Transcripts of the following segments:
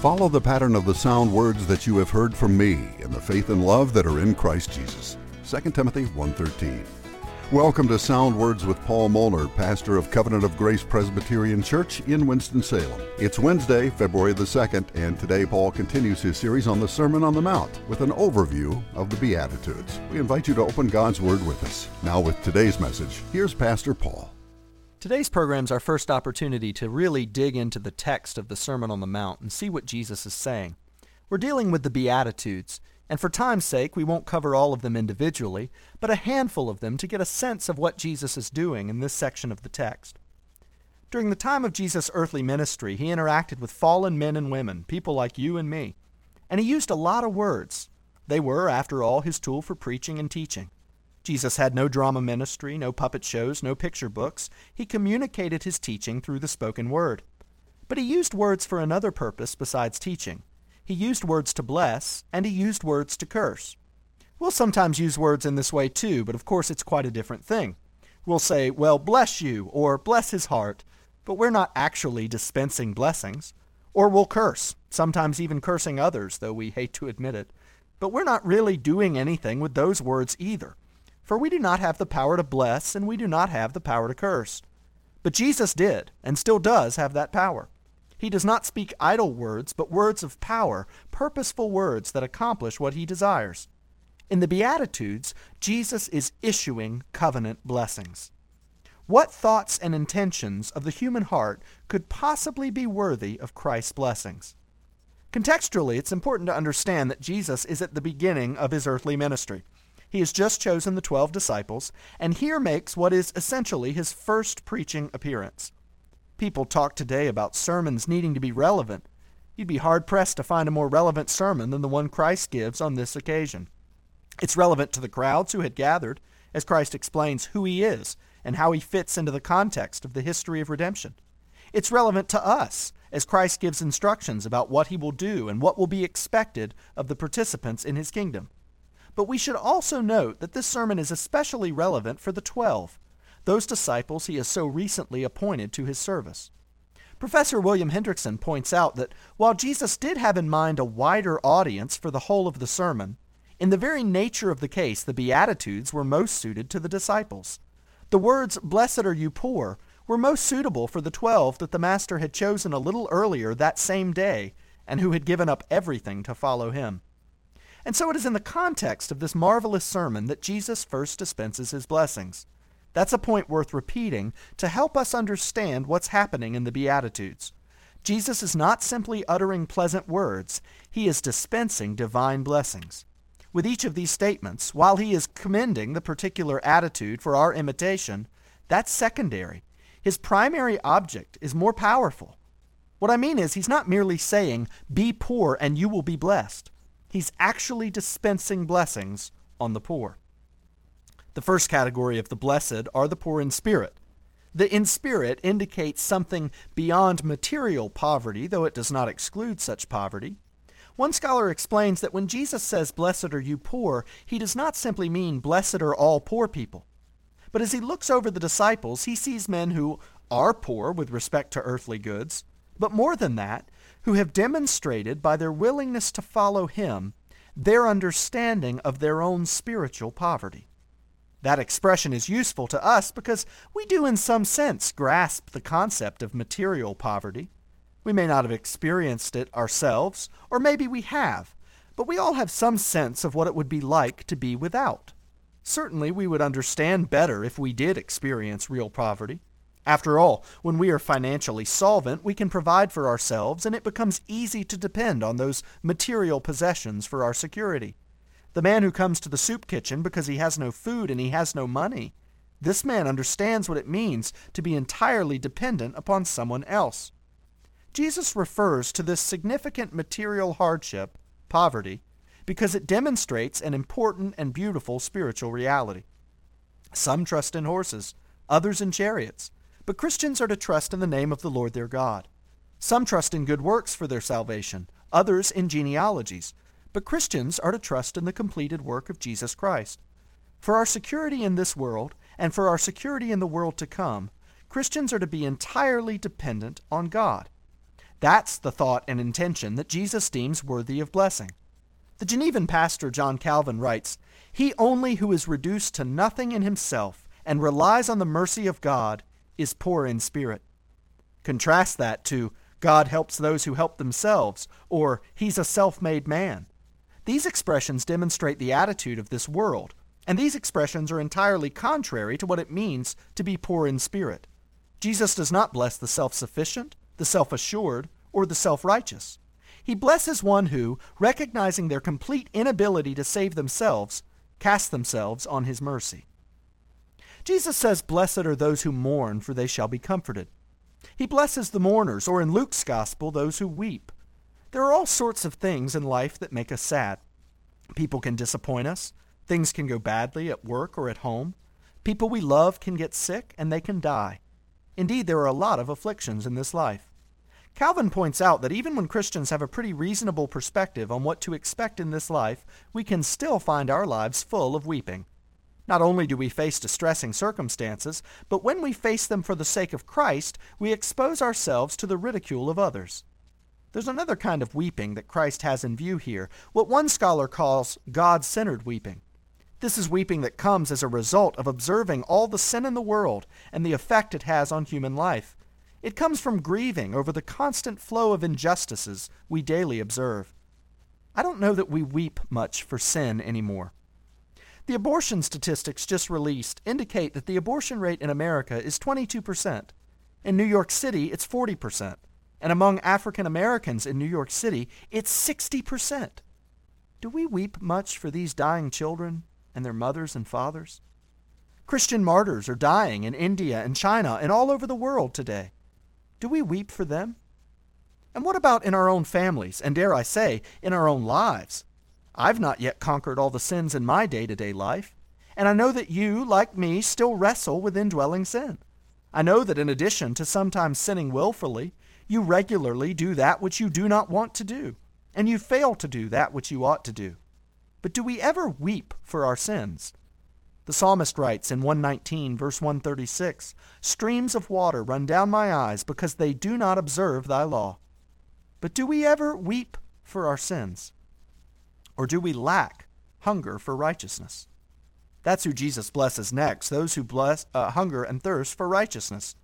Follow the pattern of the sound words that you have heard from me in the faith and love that are in Christ Jesus. 2 Timothy 1:13. Welcome to Sound Words with Paul Molnar, pastor of Covenant of Grace Presbyterian Church in Winston-Salem. It's Wednesday, February the 2nd, and today Paul continues his series on the Sermon on the Mount with an overview of the Beatitudes. We invite you to open God's Word with us. Now with today's message, here's Pastor Paul. Today's program is our first opportunity to really dig into the text of the Sermon on the Mount and see what Jesus is saying. We're dealing with the Beatitudes, and for time's sake, we won't cover all of them individually, but a handful of them to get a sense of what Jesus is doing in this section of the text. During the time of Jesus' earthly ministry, he interacted with fallen men and women, people like you and me, and he used a lot of words. They were, after all, his tool for preaching and teaching. Jesus had no drama ministry, no puppet shows, no picture books. He communicated his teaching through the spoken word. But he used words for another purpose besides teaching. He used words to bless, and he used words to curse. We'll sometimes use words in this way too, but of course it's quite a different thing. We'll say, well, bless you, or bless his heart, but we're not actually dispensing blessings. Or we'll curse, sometimes even cursing others, though we hate to admit it. But we're not really doing anything with those words either. For we do not have the power to bless, and we do not have the power to curse. But Jesus did, and still does have that power. He does not speak idle words, but words of power, purposeful words that accomplish what he desires. In the Beatitudes, Jesus is issuing covenant blessings. What thoughts and intentions of the human heart could possibly be worthy of Christ's blessings? Contextually, it's important to understand that Jesus is at the beginning of his earthly ministry. He has just chosen the 12 disciples, and here makes what is essentially his first preaching appearance. People talk today about sermons needing to be relevant. You'd be hard-pressed to find a more relevant sermon than the one Christ gives on this occasion. It's relevant to the crowds who had gathered, as Christ explains who he is and how he fits into the context of the history of redemption. It's relevant to us, as Christ gives instructions about what he will do and what will be expected of the participants in his kingdom. But we should also note that this sermon is especially relevant for the 12, those disciples he has so recently appointed to his service. Professor William Hendrickson points out that while Jesus did have in mind a wider audience for the whole of the sermon, in the very nature of the case, the Beatitudes were most suited to the disciples. The words, "Blessed are you poor," were most suitable for the 12 that the Master had chosen a little earlier that same day and who had given up everything to follow him. And so it is in the context of this marvelous sermon that Jesus first dispenses his blessings. That's a point worth repeating to help us understand what's happening in the Beatitudes. Jesus is not simply uttering pleasant words, he is dispensing divine blessings. With each of these statements, while he is commending the particular attitude for our imitation, that's secondary. His primary object is more powerful. What I mean is, he's not merely saying, "Be poor and you will be blessed." He's actually dispensing blessings on the poor. The first category of the blessed are the poor in spirit. The in spirit indicates something beyond material poverty, though it does not exclude such poverty. One scholar explains that when Jesus says, "Blessed are you poor," he does not simply mean blessed are all poor people. But as he looks over the disciples, he sees men who are poor with respect to earthly goods, but more than that, who have demonstrated by their willingness to follow him their understanding of their own spiritual poverty. That expression is useful to us because we do in some sense grasp the concept of material poverty. We may not have experienced it ourselves, or maybe we have, but we all have some sense of what it would be like to be without. Certainly we would understand better if we did experience real poverty. After all, when we are financially solvent, we can provide for ourselves, and it becomes easy to depend on those material possessions for our security. The man who comes to the soup kitchen because he has no food and he has no money, this man understands what it means to be entirely dependent upon someone else. Jesus refers to this significant material hardship, poverty, because it demonstrates an important and beautiful spiritual reality. Some trust in horses, others in chariots, but Christians are to trust in the name of the Lord their God. Some trust in good works for their salvation, others in genealogies, but Christians are to trust in the completed work of Jesus Christ. For our security in this world, and for our security in the world to come, Christians are to be entirely dependent on God. That's the thought and intention that Jesus deems worthy of blessing. The Genevan pastor John Calvin writes, "He only who is reduced to nothing in himself and relies on the mercy of God is poor in spirit." Contrast that to "God helps those who help themselves," or "He's a self-made man." These expressions demonstrate the attitude of this world, and these expressions are entirely contrary to what it means to be poor in spirit. Jesus does not bless the self-sufficient, the self-assured, or the self-righteous. He blesses one who, recognizing their complete inability to save themselves, cast themselves on his mercy. Jesus says, "Blessed are those who mourn, for they shall be comforted." He blesses the mourners, or in Luke's gospel, those who weep. There are all sorts of things in life that make us sad. People can disappoint us. Things can go badly at work or at home. People we love can get sick, and they can die. Indeed, there are a lot of afflictions in this life. Calvin points out that even when Christians have a pretty reasonable perspective on what to expect in this life, we can still find our lives full of weeping. Not only do we face distressing circumstances, but when we face them for the sake of Christ, we expose ourselves to the ridicule of others. There's another kind of weeping that Christ has in view here, what one scholar calls God-centered weeping. This is weeping that comes as a result of observing all the sin in the world and the effect it has on human life. It comes from grieving over the constant flow of injustices we daily observe. I don't know that we weep much for sin anymore. The abortion statistics just released indicate that the abortion rate in America is 22%. In New York City, it's 40%. And among African Americans in New York City, it's 60%. Do we weep much for these dying children and their mothers and fathers? Christian martyrs are dying in India and China and all over the world today. Do we weep for them? And what about in our own families, and dare I say, in our own lives? I've not yet conquered all the sins in my day-to-day life, and I know that you, like me, still wrestle with indwelling sin. I know that in addition to sometimes sinning willfully, you regularly do that which you do not want to do, and you fail to do that which you ought to do. But do we ever weep for our sins? The psalmist writes in 119, verse 136, "Streams of water run down my eyes because they do not observe thy law." But do we ever weep for our sins? Or do we lack hunger for righteousness? That's who Jesus blesses next, those who hunger and thirst for righteousness.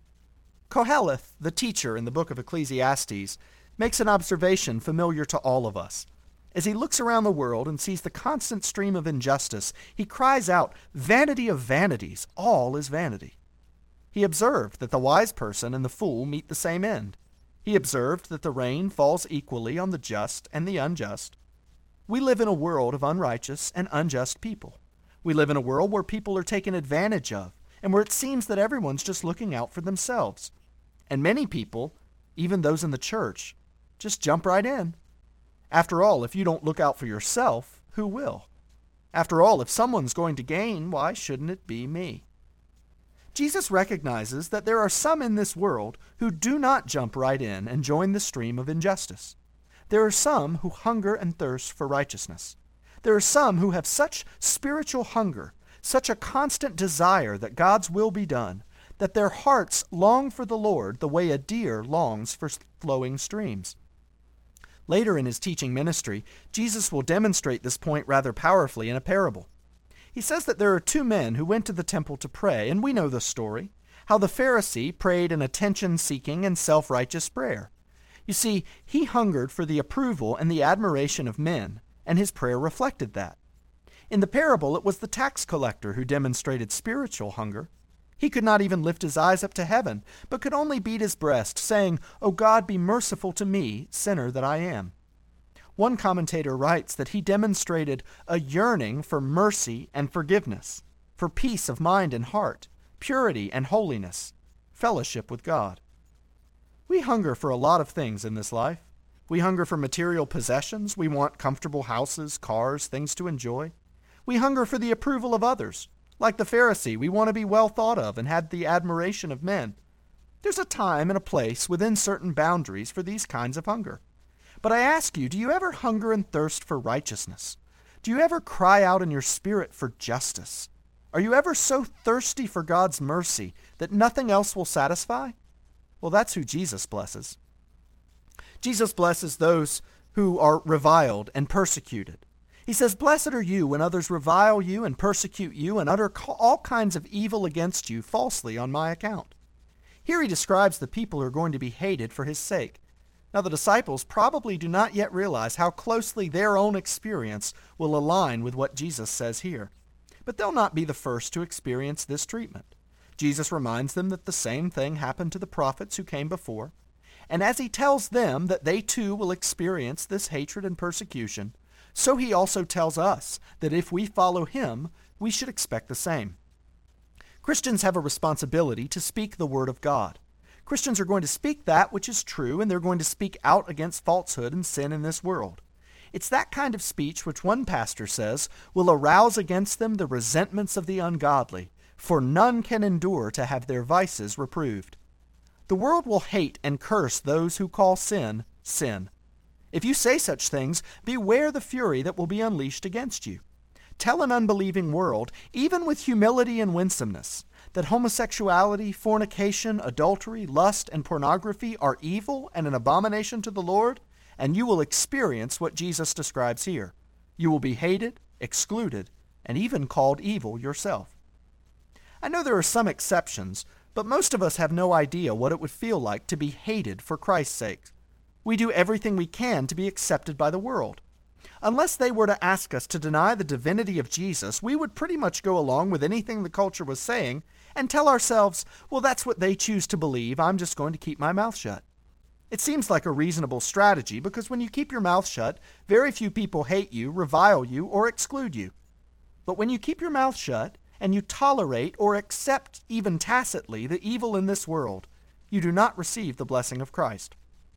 Koheleth, the teacher in the book of Ecclesiastes, makes an observation familiar to all of us. As he looks around the world and sees the constant stream of injustice, he cries out, "Vanity of vanities, all is vanity." He observed that the wise person and the fool meet the same end. He observed that the rain falls equally on the just and the unjust. We live in a world of unrighteous and unjust people. We live in a world where people are taken advantage of, and where it seems that everyone's just looking out for themselves. And many people, even those in the church, just jump right in. After all, if you don't look out for yourself, who will? After all, if someone's going to gain, why shouldn't it be me? Jesus recognizes that there are some in this world who do not jump right in and join the stream of injustice. There are some who hunger and thirst for righteousness. There are some who have such spiritual hunger, such a constant desire that God's will be done, that their hearts long for the Lord the way a deer longs for flowing streams. Later in his teaching ministry, Jesus will demonstrate this point rather powerfully in a parable. He says that there are two men who went to the temple to pray, and we know the story, how the Pharisee prayed an attention-seeking and self-righteous prayer. You see, he hungered for the approval and the admiration of men, and his prayer reflected that. In the parable, it was the tax collector who demonstrated spiritual hunger. He could not even lift his eyes up to heaven, but could only beat his breast, saying, "O God, be merciful to me, sinner that I am." One commentator writes that he demonstrated a yearning for mercy and forgiveness, for peace of mind and heart, purity and holiness, fellowship with God. We hunger for a lot of things in this life. We hunger for material possessions. We want comfortable houses, cars, things to enjoy. We hunger for the approval of others. Like the Pharisee, we want to be well thought of and have the admiration of men. There's a time and a place within certain boundaries for these kinds of hunger. But I ask you, do you ever hunger and thirst for righteousness? Do you ever cry out in your spirit for justice? Are you ever so thirsty for God's mercy that nothing else will satisfy? Well, that's who Jesus blesses. Jesus blesses those who are reviled and persecuted. He says, "Blessed are you when others revile you and persecute you and utter all kinds of evil against you falsely on my account." Here he describes the people who are going to be hated for his sake. Now, the disciples probably do not yet realize how closely their own experience will align with what Jesus says here. But they'll not be the first to experience this treatment. Jesus reminds them that the same thing happened to the prophets who came before. And as he tells them that they too will experience this hatred and persecution, so he also tells us that if we follow him, we should expect the same. Christians have a responsibility to speak the word of God. Christians are going to speak that which is true, and they're going to speak out against falsehood and sin in this world. It's that kind of speech which one pastor says will arouse against them the resentments of the ungodly, for none can endure to have their vices reproved. The world will hate and curse those who call sin, sin. If you say such things, beware the fury that will be unleashed against you. Tell an unbelieving world, even with humility and winsomeness, that homosexuality, fornication, adultery, lust, and pornography are evil and an abomination to the Lord, and you will experience what Jesus describes here. You will be hated, excluded, and even called evil yourself. I know there are some exceptions, but most of us have no idea what it would feel like to be hated for Christ's sake. We do everything we can to be accepted by the world. Unless they were to ask us to deny the divinity of Jesus, we would pretty much go along with anything the culture was saying and tell ourselves, well, that's what they choose to believe. I'm just going to keep my mouth shut. It seems like a reasonable strategy because when you keep your mouth shut, very few people hate you, revile you, or exclude you. But when you keep your mouth shut and you tolerate or accept even tacitly the evil in this world, you do not receive the blessing of Christ.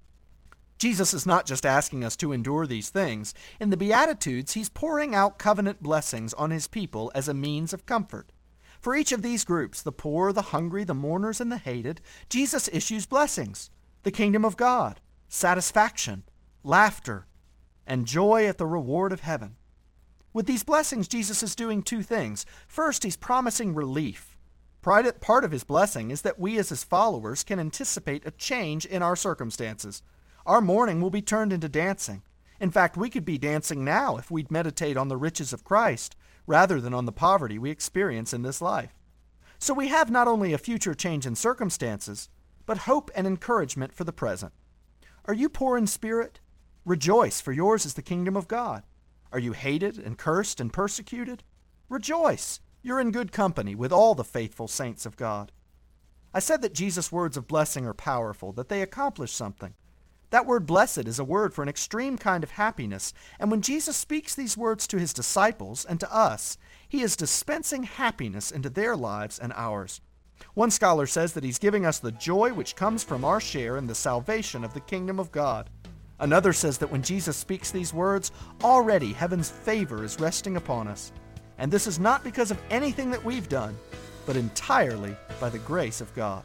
Jesus is not just asking us to endure these things. In the Beatitudes, he's pouring out covenant blessings on his people as a means of comfort. For each of these groups, the poor, the hungry, the mourners, and the hated, Jesus issues blessings: the kingdom of God, satisfaction, laughter, and joy at the reward of heaven. With these blessings, Jesus is doing two things. First, he's promising relief. Part of his blessing is that we as his followers can anticipate a change in our circumstances. Our mourning will be turned into dancing. In fact, we could be dancing now if we'd meditate on the riches of Christ rather than on the poverty we experience in this life. So we have not only a future change in circumstances, but hope and encouragement for the present. Are you poor in spirit? Rejoice, for yours is the kingdom of God. Are you hated and cursed and persecuted? Rejoice, you're in good company with all the faithful saints of God. I said that Jesus' words of blessing are powerful, that they accomplish something. That word blessed is a word for an extreme kind of happiness, and when Jesus speaks these words to his disciples and to us, he is dispensing happiness into their lives and ours. One scholar says that he's giving us the joy which comes from our share in the salvation of the kingdom of God. Another says that when Jesus speaks these words, already heaven's favor is resting upon us. And this is not because of anything that we've done, but entirely by the grace of God.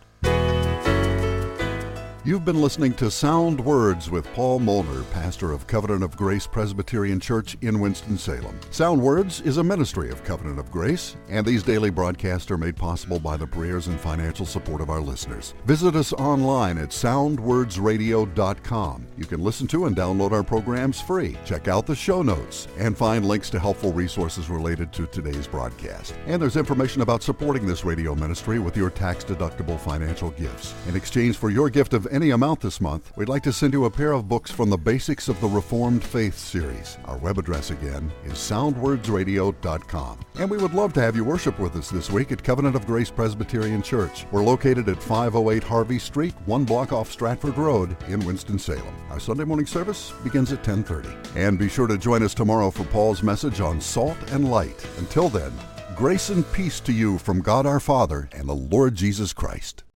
You've been listening to Sound Words with Paul Molnar, pastor of Covenant of Grace Presbyterian Church in Winston-Salem. Sound Words is a ministry of Covenant of Grace, and these daily broadcasts are made possible by the prayers and financial support of our listeners. Visit us online at soundwordsradio.com. You can listen to and download our programs free. Check out the show notes and find links to helpful resources related to today's broadcast. And there's information about supporting this radio ministry with your tax-deductible financial gifts. In exchange for your gift of any amount this month, we'd like to send you a pair of books from the Basics of the Reformed Faith series. Our web address again is soundwordsradio.com. And we would love to have you worship with us this week at Covenant of Grace Presbyterian Church. We're located at 508 Harvey Street, 1 block off Stratford Road in Winston-Salem. Our Sunday morning service begins at 10:30. And be sure to join us tomorrow for Paul's message on salt and light. Until then, grace and peace to you from God our Father and the Lord Jesus Christ.